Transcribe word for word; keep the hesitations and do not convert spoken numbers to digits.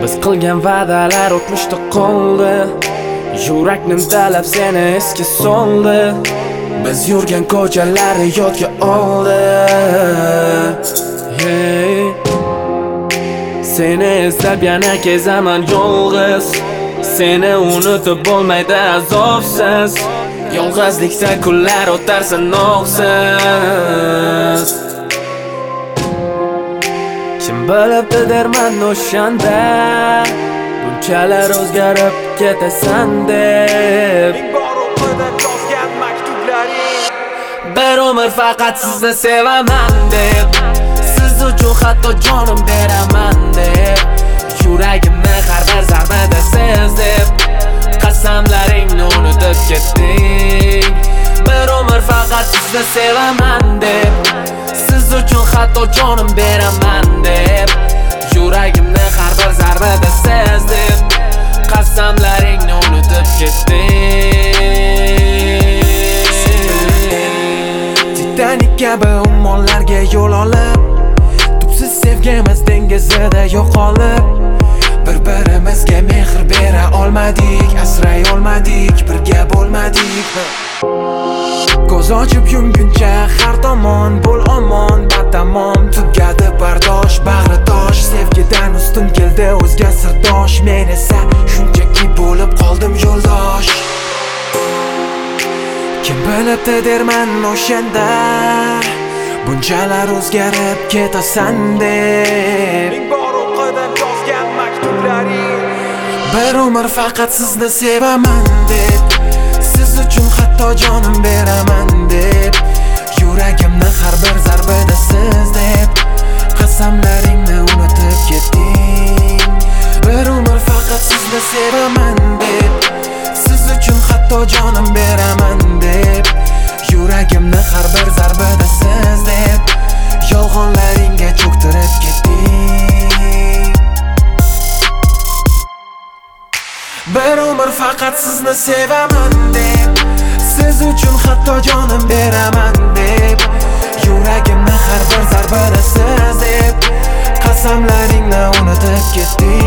Biz qilgan va'dalar o'tmishda qoldi. Yurakni talab seni esga soldi. Biz yurgan ko'chalari yodga oldi. Hey. Seni eslab yana kezaman yolg'iz. Seni unutib bo'lmaydi azobsiz. Yolg'izlikda kunlar o'tar sanoqsiz. Kim bilibdi derman o'shanda bunchalar o'zgarib ketasan deb. Ming bor o'qidim yozgan maktuplaring. Bir umr faqat sizni sevaman deb. Siz uchun hatto jonim beraman deb. Yuragimni har bir zarbada siz deb. Qasamlaringni unutib ketding. Bir umr faqat sizni sevaman deb. Siz uchun hatto jonim beraman deb. Yuragimni har bir zarbada siz deb. Qasamlaringni unutib ketding. Titanik kabi ummonlarga yo'l olib, tubsiz sevgimiz dengizida yo'qolib, bir-birimizga mehr bera olmadik, asray olmadik, birga bo'lmadik. Ko'z ochib yumguncha har tomon bo'l omon, batamom tugadi bardosh, bag'ri tosh. Sevgidan ustun keldi o'zga sirdosh, men esa shunchaki bo'lib qoldim yo'ldosh. Kim bilibdi derman o'shanda bunchalar o'zgarib ketasan deb. Ming bor o'qidim yozgan maktuplaring. Bir umr faqat sizni sevaman deb. Siz uchun hatto jonim beraman deb. Yuragimni har bir zarbada siz deb. Qasamlaringni unutib ketding. Bir umr faqat sizni sevaman deb. Siz uchun hatto jonim beraman deb. Yuragimni har bir zarbada siz deb. Yolg'onlaringga cho'ktirib ketding. Bir umr faqat sizni sevaman deb. Siz uchun hatto jonim beraman deb. Yuragimni har bir zarbada siz deb. Qasamlaringni unutib ketding.